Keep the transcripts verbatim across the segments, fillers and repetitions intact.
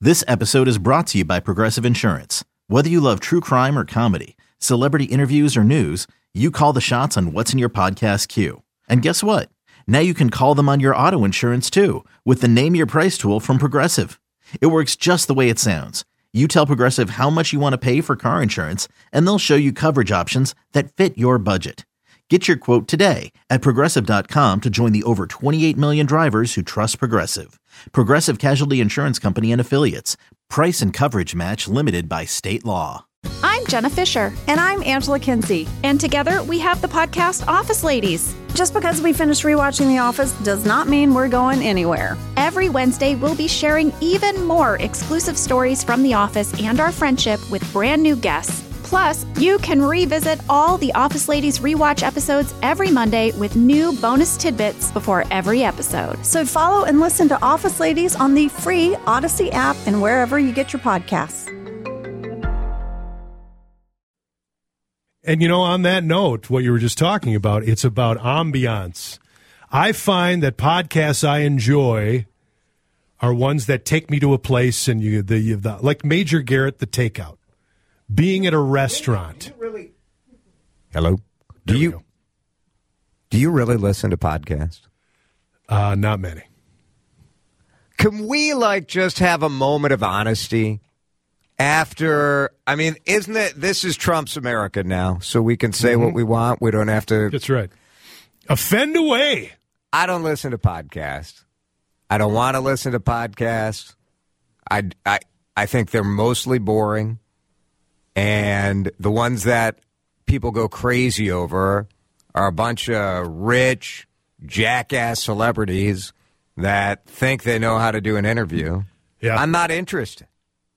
This episode is brought to you by Progressive Insurance. Whether you love true crime or comedy, celebrity interviews or news, you call the shots on what's in your podcast queue. And guess what? Now you can call them on your auto insurance too with the Name Your Price tool from Progressive. It works just the way it sounds. You tell Progressive how much you want to pay for car insurance, and they'll show you coverage options that fit your budget. Get your quote today at Progressive dot com to join the over twenty-eight million drivers who trust Progressive. Progressive Casualty Insurance Company and Affiliates. Price and coverage match limited by state law. I'm Jenna Fisher. And I'm Angela Kinsey. And together we have the podcast Office Ladies. Just because we finished rewatching The Office does not mean we're going anywhere. Every Wednesday, we'll be sharing even more exclusive stories from The Office and our friendship with brand new guests. Plus, you can revisit all the Office Ladies rewatch episodes every Monday with new bonus tidbits before every episode. So follow and listen to Office Ladies on the free Odyssey app and wherever you get your podcasts. And, you know, on that note, what you were just talking about, it's about ambiance. I find that podcasts I enjoy are ones that take me to a place and you, the, the like Major Garrett, the takeout. Being at a restaurant. Really? Hello? Do you go. do you really listen to podcasts? Uh, not many. Can we, like, just have a moment of honesty after, I mean, isn't it, this is Trump's America now, so we can say Mm-hmm. what we want. We don't have to. That's right. Offend away. I don't listen to podcasts. I don't want to listen to podcasts. I, I, I think they're mostly boring. And the ones that people go crazy over are a bunch of rich, jackass celebrities that think they know how to do an interview. Yeah. I'm not interested.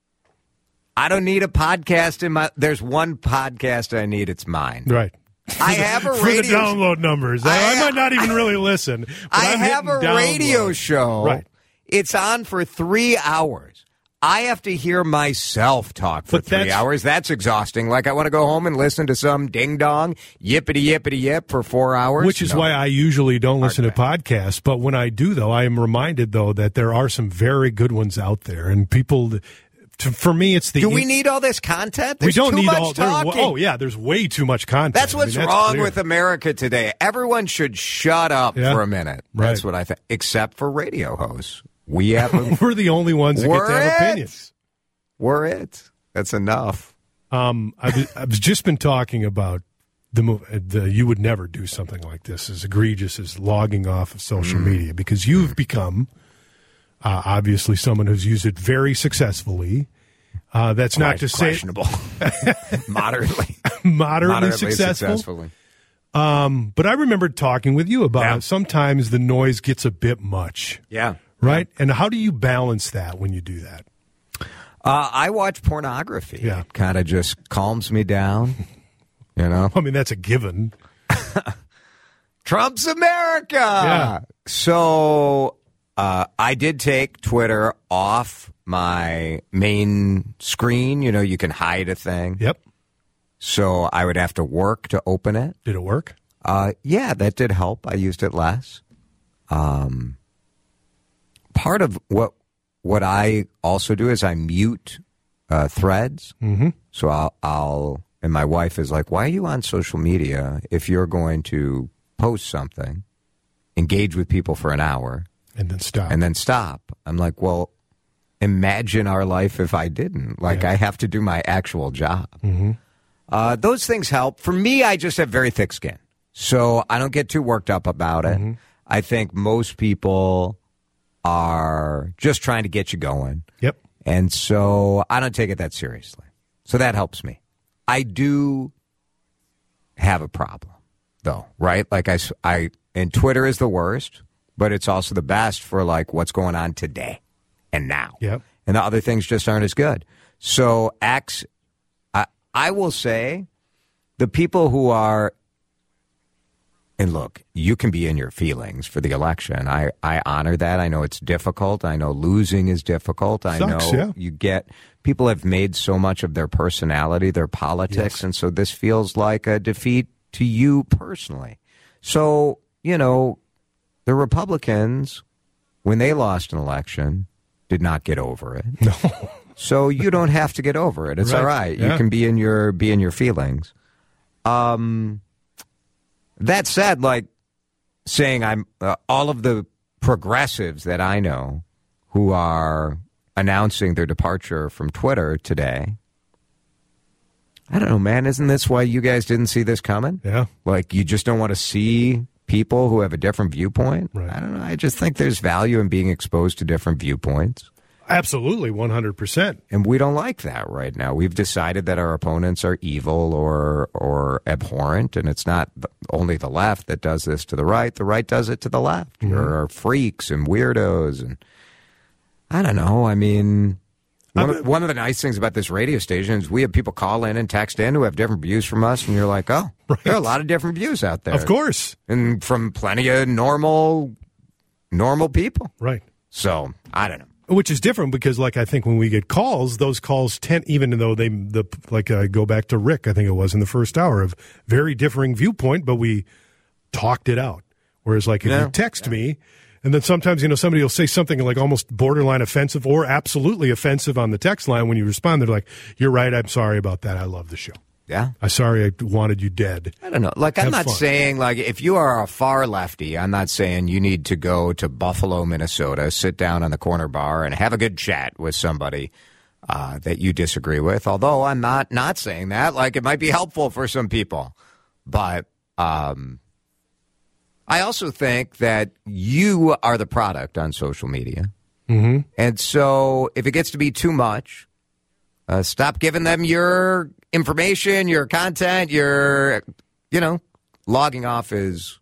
I don't need a podcast in my... There's one podcast I need. It's mine. Right. I have a For radio... the download numbers. I, I, I might not even really listen. But I I'm have a hitting radio download. show. Right. It's on for three hours. I have to hear myself talk for But three that's- hours. That's exhausting. Like, I want to go home and listen to some ding-dong, yippity-yippity-yip for four hours. Which is No. why I usually don't listen to Hard podcasts. But when I do, though, I am reminded, though, that there are some very good ones out there. And people, to, for me, it's the... Do we need all this content? There's we don't too need much all... there- talking. Oh, yeah, there's way too much content. That's I mean, what's that's wrong clear. with America today. Everyone should shut up Yeah. for a minute. Right. That's what I think. Except for radio hosts. We have... We're the only ones that get We're to have it. opinions. We're it. That's enough. Um, I've, I've just been talking about the move. The, you would never do something like this, as egregious as logging off of social Mm. media, because you've become uh, obviously someone who's used it very successfully. Uh, that's not Quite to say questionable. Moderately. moderately, Moderately successful. successfully. Um, but I remember talking with you about Yeah. sometimes the noise gets a bit much, Yeah. right? And how do you balance that when you do that? Uh, I watch pornography. Yeah. It kind of just calms me down, you know. I mean, that's a given. Trump's America. Yeah. So uh, I did take Twitter off my main screen. You know, you can hide a thing. Yep. So I would have to work to open it. Did it work? Uh, yeah, that did help. I used it less. Um, part of what what I also do is I mute uh, threads. Mm-hmm. So I'll, I'll, and my wife is like, why are you on social media if you're going to post something, engage with people for an hour, And then stop. and then stop? I'm like, well, imagine our life if I didn't. Like, Yeah. I have to do my actual job. Mm-hmm. Uh, those things help. For me, I just have very thick skin. So I don't get too worked up about it. Mm-hmm. I think most people are just trying to get you going. Yep. And so I don't take it that seriously. So that helps me. I do have a problem, though, right? Like, I, I, and Twitter is the worst, but it's also the best for, like, what's going on today and now. Yep. And the other things just aren't as good. So X, I, I will say the people who are, and look, you can be in your feelings for the election. I, I honor that. I know it's difficult. I know losing is difficult. I Sucks, know yeah. you get, people have made so much of their personality, their politics, Yes. and so this feels like a defeat to you personally. So, you know, the Republicans, when they lost an election, did not get over it. No. So you don't have to get over it. It's Right. all right. Yeah. You can be in your be in your feelings. Um, that said, like saying I'm uh, all of the progressives that I know who are announcing their departure from Twitter today. I don't know, man. Isn't this why you guys didn't see this coming? Yeah. Like you just don't want to see people who have a different viewpoint. Right. I don't know. I just think there's value in being exposed to different viewpoints. Absolutely, one hundred percent. And we don't like that right now. We've decided that our opponents are evil or or abhorrent, and it's not only the left that does this to the right. The right does it to the left. Mm-hmm. There are freaks and weirdos, and I don't know. I mean, one of, one of the nice things about this radio station is we have people call in and text in who have different views from us, and you're like, oh, Right. there are a lot of different views out there. Of course. And from plenty of normal, normal people. Right. So, I don't know. Which is different because, like, I think when we get calls, those calls tend, even though they, the like, uh, go back to Rick, I think it was in the first hour, of very differing viewpoint, but we talked it out. Whereas, like, if Yeah. you text me, and then sometimes, you know, somebody will say something like almost borderline offensive or absolutely offensive on the text line. When you respond, they're like, "You're right. I'm sorry about that. I love the show. Yeah. I'm sorry I wanted you dead." I don't know. Like, I'm Have not fun. saying, like, if you are a far lefty, I'm not saying you need to go to Buffalo, Minnesota, sit down on the corner bar and have a good chat with somebody uh, that you disagree with. Although I'm not not saying that. Like, it might be helpful for some people. But um, I also think that you are the product on social media. Mm-hmm. And so if it gets to be too much, uh, stop giving them your information, your content, your, you know, logging off is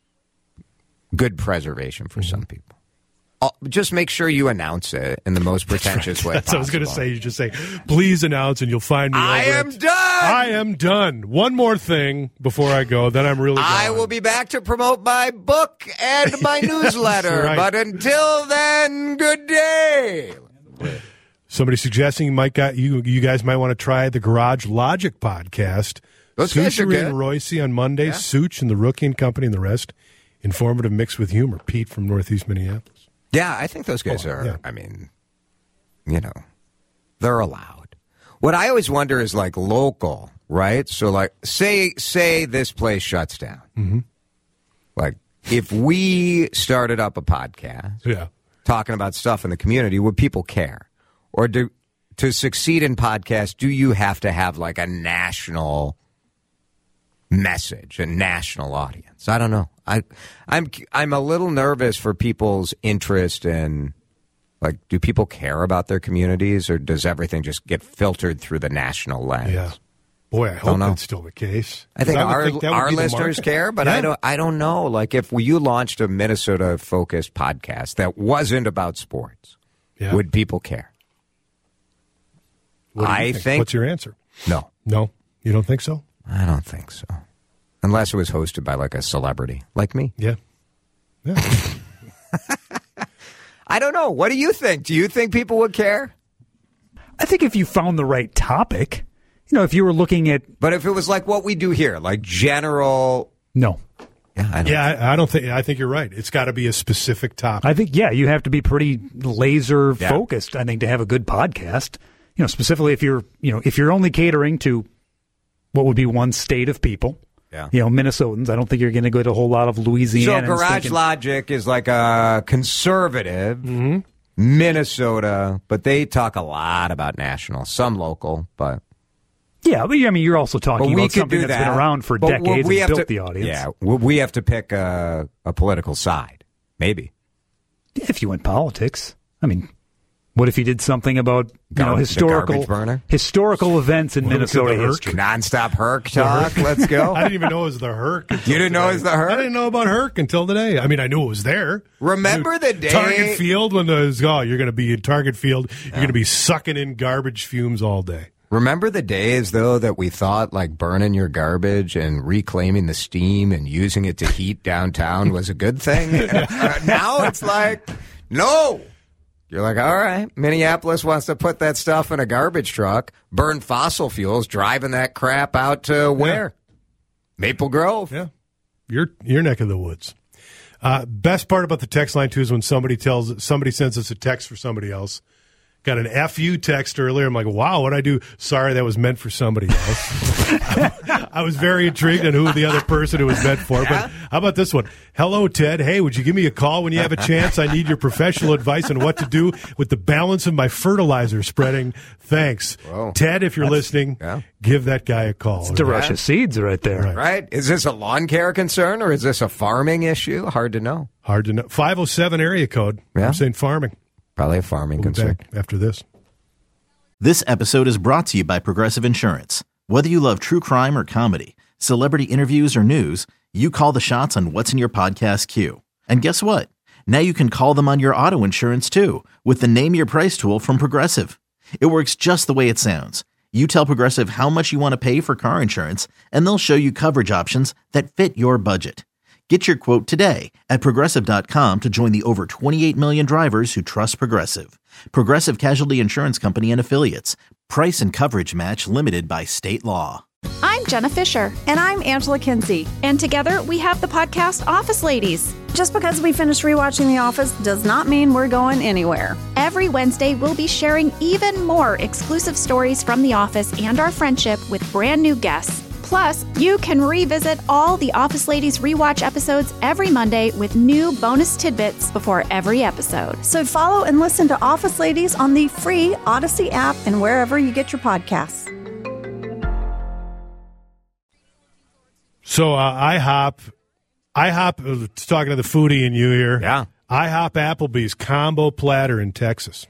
good preservation for some people. Uh, just make sure you announce it in the most pretentious way That's what I was going to possible. say. You just say, "Please announce," and you'll find me. I over am at- done. I am done. One more thing before I go, then I'm really. I gone. will be back to promote my book and my newsletter. right. But until then, good day. Somebody suggesting you might got you you guys might want to try the Garage Logic podcast. Those guys are Suchery good. and Royce on Monday, Yeah. Such and the Rookie and Company and the rest. Informative mixed with humor. Pete from Northeast Minneapolis. Yeah, I think those guys Oh, are, yeah. I mean, you know, they're allowed. What I always wonder is like local, right? So like say say this place shuts down. Mm-hmm. Like if we started up a podcast Yeah. talking about stuff in the community, would people care? Or do to succeed in podcasts, do you have to have like a national message, a national audience? I don't know. I, I'm I'm a little nervous for people's interest in, like, do people care about their communities, or does everything just get filtered through the national lens? Yeah. Boy, I hope Don't know. that's still the case. I think 'Cause would our think that would our be the listeners market. care, but Yeah. I don't I don't know. Like if you launched a Minnesota focused podcast that wasn't about sports, Yeah. would people care? What do you I think? think- What's your answer? No, No, you don't think so? I don't think so. Unless it was hosted by like a celebrity like me. Yeah. Yeah. I don't know. What do you think? Do you think people would care? I think if you found the right topic, you know, if you were looking at But if it was like what we do here, like general, no, yeah, I don't yeah, I, I don't think. I think you're right. It's got to be a specific topic. I think yeah, you have to be pretty laser Yeah. focused. I think to have a good podcast, you know, specifically if you're you know if you're only catering to what would be one state of people, Yeah. you know, Minnesotans. I don't think you're going to go to a whole lot of So Louisiana. Garage Logic is like a conservative Minnesota, but they talk a lot about national, some local, but Yeah, but I mean, you're also but talking we about could something do that's that. been around for But decades we and have built to, the audience. Yeah, we we have to pick a, a political side, maybe. If you went politics, I mean, what if you did something about you Gar- know the historical garbage burner? historical events in What about Minnesota the Herc? history? Nonstop Herc talk. Let's go. I didn't even know it was the Herc. until You didn't know it was today. the Herc? I didn't know about Herc until today. I mean, I knew it was there. Remember I knew the day- Target Field when the oh, you're going to be in Target Field. You're going to be sucking in garbage fumes all day. Remember the days, though, that we thought like burning your garbage and reclaiming the steam and using it to heat downtown was a good thing? Now it's like, no. You're like, all right, Minneapolis wants to put that stuff in a garbage truck, burn fossil fuels, driving that crap out to where? Maple Grove. Yeah, your your neck of the woods. Uh, best part about the text line, too, is when somebody tells somebody sends us a text for somebody else. Got an F U text earlier. I'm like, wow, what'd I do? Sorry, that was meant for somebody else. I was very intrigued on who the other person it was meant for. But how about this one? Hello, Ted. Hey, would you give me a call when you have a chance? I need your professional advice on what to do with the balance of my fertilizer spreading. Thanks. Whoa. Ted, if you're That's, listening, yeah. give that guy a call. It's to rush of seeds right there. Right. Right? Is this a lawn care concern or is this a farming issue? Hard to know. Hard to know. five oh seven area code. Yeah. I'm saying farming. Probably a farming We'll be concern. back after this. This episode is brought to you by Progressive Insurance. Whether you love true crime or comedy, celebrity interviews or news, you call the shots on what's in your podcast queue. And guess what? Now you can call them on your auto insurance too with the Name Your Price tool from Progressive. It works just the way it sounds. You tell Progressive how much you want to pay for car insurance, and they'll show you coverage options that fit your budget. Get your quote today at Progressive dot com to join the over twenty-eight million drivers who trust Progressive. Progressive Casualty Insurance Company and Affiliates. Price and coverage match limited by state law. I'm Jenna Fisher. And I'm Angela Kinsey. And together we have the podcast Office Ladies. Just because we finished rewatching The Office does not mean we're going anywhere. Every Wednesday, we'll be sharing even more exclusive stories from The Office and our friendship with brand new guests. Plus, you can revisit all the Office Ladies rewatch episodes every Monday with new bonus tidbits before every episode. So follow and listen to Office Ladies on the free Odyssey app and wherever you get your podcasts. So uh, IHOP, IHOP, uh, talking to the foodie in you here. Yeah. IHOP Applebee's combo platter in Texas.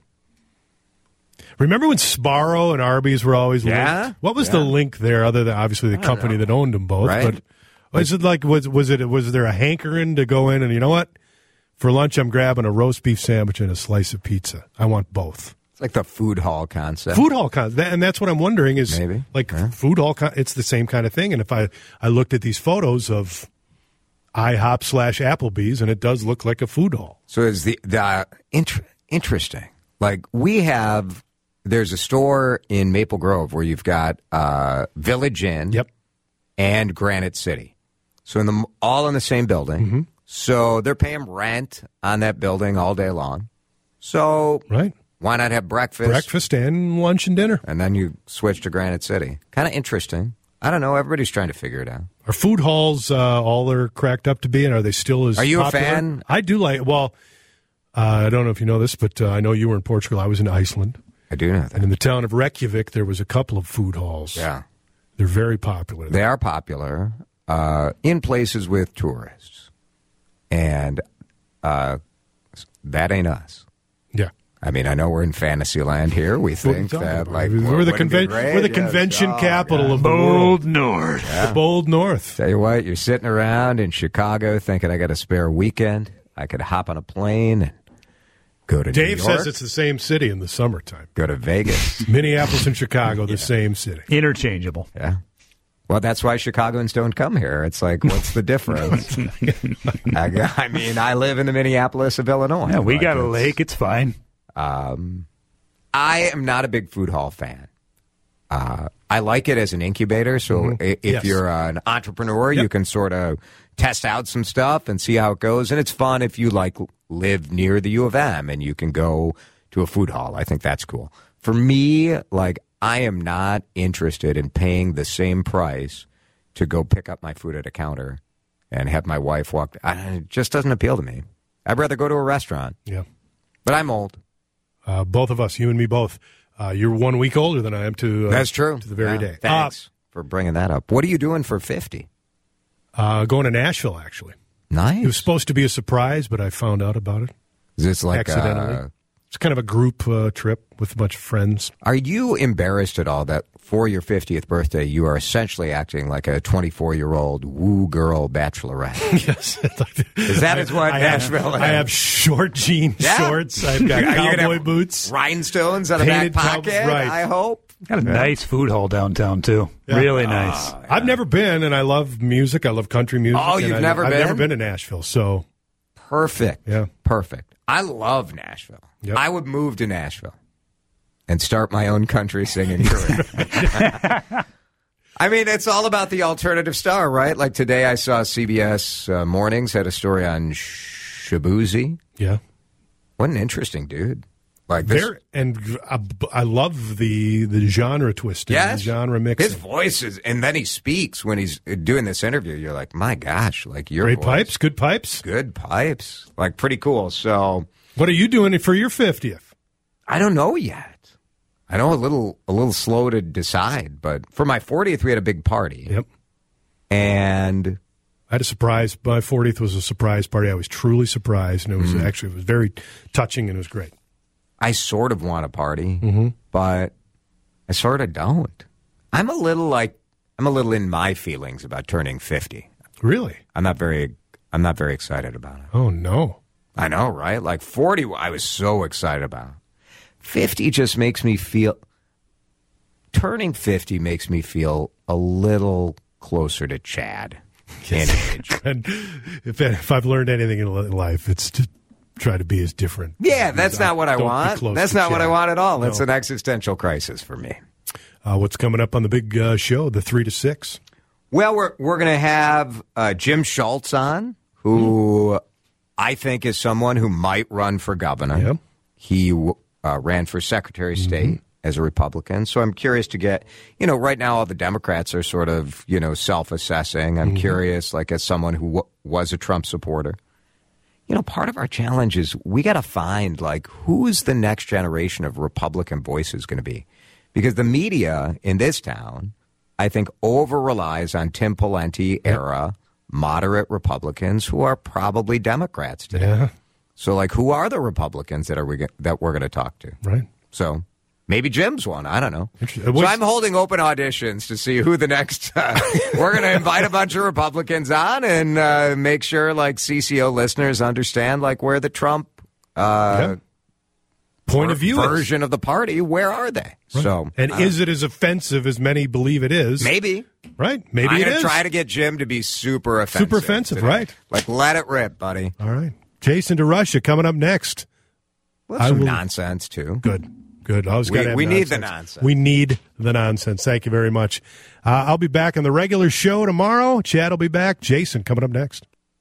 Remember when Sbarro and Arby's were always Yeah? linked? What was Yeah. the link there, other than obviously the company know. that owned them both? Right. But was it like was was it was there a hankering to go in and you know what? For lunch, I'm grabbing a roast beef sandwich and a slice of pizza. I want both. It's like the food hall concept. Food hall con- that, and that's what I'm wondering is Maybe. like Yeah. food hall. Con- it's the same kind of thing. And if I I looked at these photos of IHOP slash Applebee's, and it does look like a food hall. So is the the uh, int- interesting? Like we have, there's a store in Maple Grove where you've got uh, Village Inn, Yep. and Granite City. So in the all in the same building. Mm-hmm. So they're paying rent on that building all day long. So Right. why not have breakfast? Breakfast and lunch and dinner. And then you switch to Granite City. Kind of interesting. I don't know. Everybody's trying to figure it out. Are food halls uh, all they're cracked up to be, and are they still as Are you a popular? fan? I do like. Well, uh, I don't know if you know this, but uh, I know you were in Portugal. I was in Iceland, I do know and that. in the town of Reykjavik, there was a couple of food halls. Yeah. They're very popular. They are popular uh, in places with tourists. And uh, that ain't us. Yeah. I mean, I know we're in fantasy land here. We What are you think talking that, about? like, we're the, wouldn't it be conven- great? we're the Yes. convention Oh, capital yeah. of the Bold world. North. The bold north. Tell you what, you're sitting around in Chicago thinking I got a spare weekend. I could hop on a plane and go to Dave New York, says it's the same city in the summertime. go to Vegas. Minneapolis and Chicago, the same city. Interchangeable. Yeah. Well, that's why Chicagoans don't come here. It's like, what's the difference? I, I mean, I live in the Minneapolis of Illinois. Yeah, we Like, got a it's- lake. It's fine. Um, I am not a big food hall fan. Uh, I like it as an incubator. So i- if Yes. you're uh, an entrepreneur, Yep. you can sort of test out some stuff and see how it goes. And it's fun if you like live near the U of M and you can go to a food hall. I think that's cool. For me, like I am not interested in paying the same price to go pick up my food at a counter and have my wife walk. I, it just doesn't appeal to me. I'd rather go to a restaurant. Yeah. But I'm old. Uh, both of us, you and me both. Uh, you're one week older than I am to uh, That's true. to the very Yeah, day. Thanks for bringing that up. What are you doing for fifty? Uh, uh, going to Nashville, actually. Nice. It was supposed to be a surprise, but I found out about it Is this like accidentally. uh, It's kind of a group uh, trip with a bunch of friends. are you embarrassed at all that for your fiftieth birthday you are essentially acting like a twenty-four-year-old woo girl bachelorette? Yes. Is that is what I Nashville have, I is? have short jean Yeah. shorts. I've got Are you gonna cowboy have boots. Rhinestones on a Painted back cow- pocket, right. I hope. Got a nice food hall downtown, too. Yeah. Really nice. I've never been, and I love music. I love country music. Oh, and you've I, never I've been? never been to Nashville, so Perfect. Yeah. Perfect. I love Nashville. Yep. I would move to Nashville and start my own country singing career. I mean, it's all about the alternative star, right? Like today I saw C B S uh, Mornings had a story on Shabuzi. Yeah. What an interesting dude. Like this. Very, and I, I love the the genre twisting, Yes. the genre mixing. His voice is, and then he speaks when he's doing this interview. You're like, my gosh, like your Great voice. pipes, good pipes. Good pipes. Like pretty cool. So What are you doing for your fiftieth? I don't know yet. I know a little a little slow to decide, but for my fortieth, we had a big party. Yep. And I had a surprise. My fortieth was a surprise party. I was truly surprised, and it was Mm. actually it was very touching, and it was great. I sort of want a party, Mm-hmm. but I sort of don't. I'm a little like I'm a little in my feelings about turning fifty. Really? I'm not very I'm not very excited about it. Oh no! I know, right? Like forty, I was so excited about. fifty just makes me feel. Turning fifty makes me feel a little closer to Chad in age. And if, if I've learned anything in li- life, it's to try to be as different. Yeah, that's not what I Don't be want. close That's to not what I Chad. want at all. It's No. an existential crisis for me. Uh, what's coming up on the big uh, show, the three to six? Well, we're we're going to have uh, Jim Schultz on, who I think is someone who might run for governor. Yep. He uh, ran for Secretary of State Mm-hmm. as a Republican. So I'm curious to get, you know, right now all the Democrats are sort of, you know, self-assessing. I'm Mm-hmm. curious, like as someone who w- was a Trump supporter. You know, part of our challenge is we got to find, like, who is the next generation of Republican voices going to be? Because the media in this town, I think, over-relies on Tim Pawlenty era moderate Republicans who are probably Democrats today. Yeah, So, like, who are the Republicans that are we go- that we're going to talk to? right. So maybe Jim's one. I don't know. Interesting. So What's- I'm holding open auditions to see who the next. Uh, we're going to invite a bunch of Republicans on and uh, make sure, like, C C O listeners understand, like, where the Trump uh, Yeah. Point of view is. version of the party. Where are they? Right. So and uh, is it as offensive as many believe it is? maybe Right? Maybe I'm it going to is. try to get Jim to be super offensive. Super offensive, today. right. Like, let it rip, buddy. All right. Jason DeRusha coming up next. Well, I some will- nonsense too. Good. Good. Always We- gotta have we need the nonsense. nonsense. We need the nonsense. Thank you very much. Uh, I'll be back on the regular show tomorrow. Chad will be back. Jason coming up next.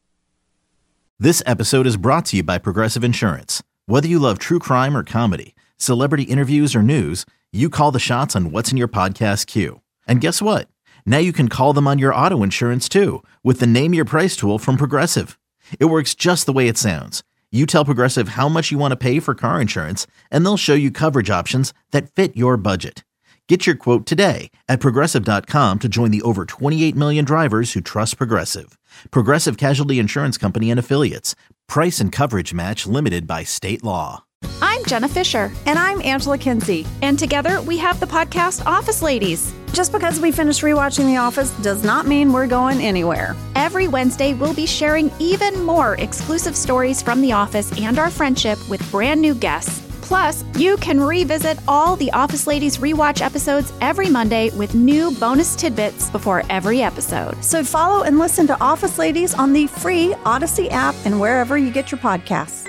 This episode is brought to you by Progressive Insurance. Whether you love true crime or comedy, celebrity interviews or news, you call the shots on what's in your podcast queue. And guess what? Now you can call them on your auto insurance too with the Name Your Price tool from Progressive. It works just the way it sounds. You tell Progressive how much you want to pay for car insurance, and they'll show you coverage options that fit your budget. Get your quote today at Progressive dot com to join the over twenty-eight million drivers who trust Progressive. Progressive Casualty Insurance Company and Affiliates. Price and coverage match limited by state law. I'm Jenna Fisher, And I'm Angela Kinsey. and together we have the podcast Office Ladies. Just because we finished rewatching The Office does not mean we're going anywhere. Every Wednesday, we'll be sharing even more exclusive stories from The Office and our friendship with brand new guests. Plus, you can revisit all the Office Ladies rewatch episodes every Monday with new bonus tidbits before every episode. So follow and listen to Office Ladies on the free Odyssey app and wherever you get your podcasts.